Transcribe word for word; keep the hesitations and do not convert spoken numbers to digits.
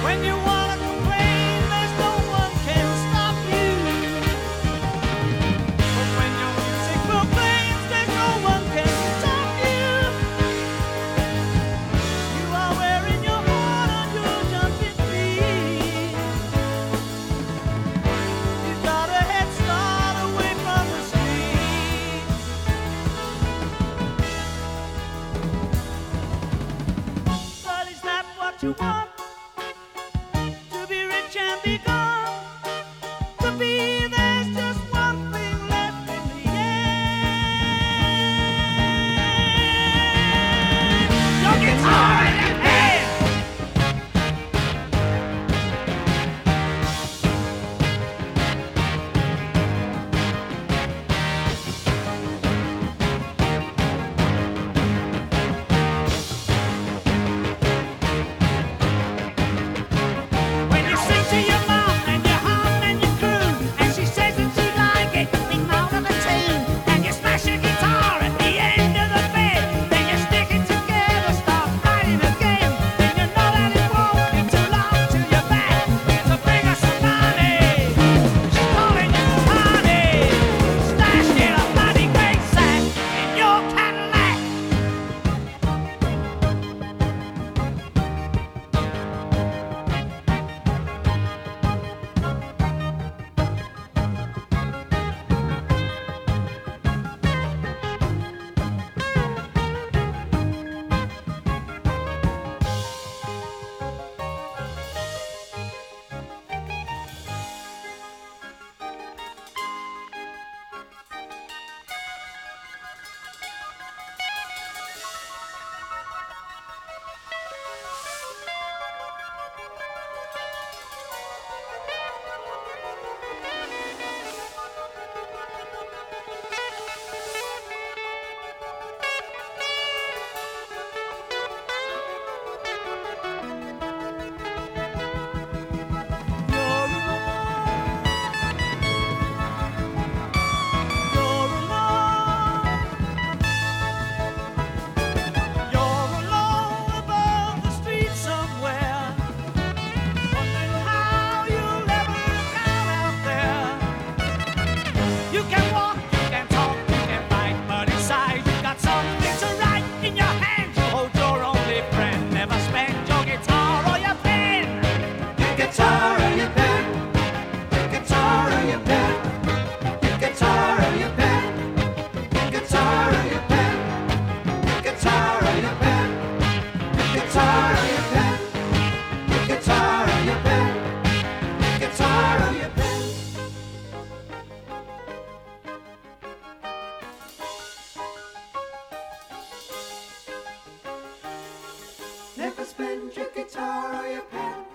When you wanna complain, there's no one can stop you. But when your music proclaims, there's no one can stop you. You are wearing your heart on your jumping feet. You've got a head start away from the street. But is that what you want? To be rich and be gone? To be there's just one thing left in the end. Your guitar in your hand. When you sing to your mom and you hum and you croon, and she says that you like it, sing out of a tune, and you smash your guitar at the end of the bed, then you stick it together, start writing again, then you know that it won't be too long till you're back to bring her some money. She's calling you honey, stashed in a bloody great sack in your Cadillac. You're alone. You're alone above the street somewhere, wondering how you'll ever come out there. You can walk, you can talk, you can fight, but inside you've got something to write. In your hands you hold your only friend. Never spend your guitar or your pen. Your guitar or your pen. Your guitar or your pen. Your guitar or your pen. Your guitar or your pen. Your guitar or your pen. Your guitar or your pen. Your guitar or your pen. Your guitar or your pen. Never spend your guitar or your pen.